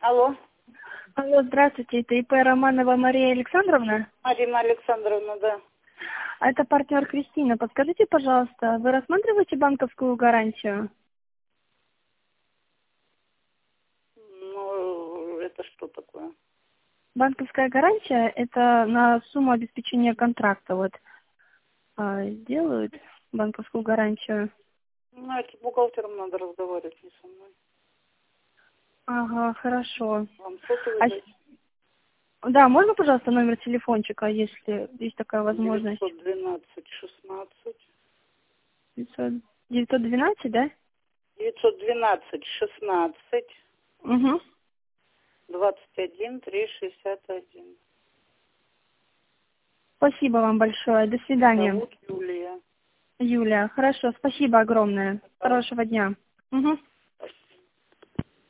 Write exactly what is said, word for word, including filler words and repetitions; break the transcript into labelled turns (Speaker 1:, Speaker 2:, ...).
Speaker 1: Алло.
Speaker 2: Алло, здравствуйте, это ИП Романова Мария Александровна?
Speaker 1: Марина Александровна, да.
Speaker 2: А это партнер Кристина. Подскажите, пожалуйста, вы рассматриваете банковскую гарантию?
Speaker 1: Ну, это что такое?
Speaker 2: Банковская гарантия – это на сумму обеспечения контракта. Вот а, делают банковскую гарантию.
Speaker 1: Ну, это с бухгалтером надо разговаривать, не со мной.
Speaker 2: Ага, хорошо.
Speaker 1: Вам сотовый
Speaker 2: А,
Speaker 1: дать?
Speaker 2: с- да, можно, пожалуйста, номер телефончика, если есть такая возможность?
Speaker 1: девятьсот двенадцать шестнадцать.
Speaker 2: девятьсот девятьсот двенадцать, да?
Speaker 1: девятьсот двенадцать шестнадцать
Speaker 2: Угу.
Speaker 1: двадцать один три шестьдесят один.
Speaker 2: Спасибо вам большое. До свидания.
Speaker 1: Зовут Юлия.
Speaker 2: Юлия, хорошо, спасибо огромное. Хорошего дня. Угу.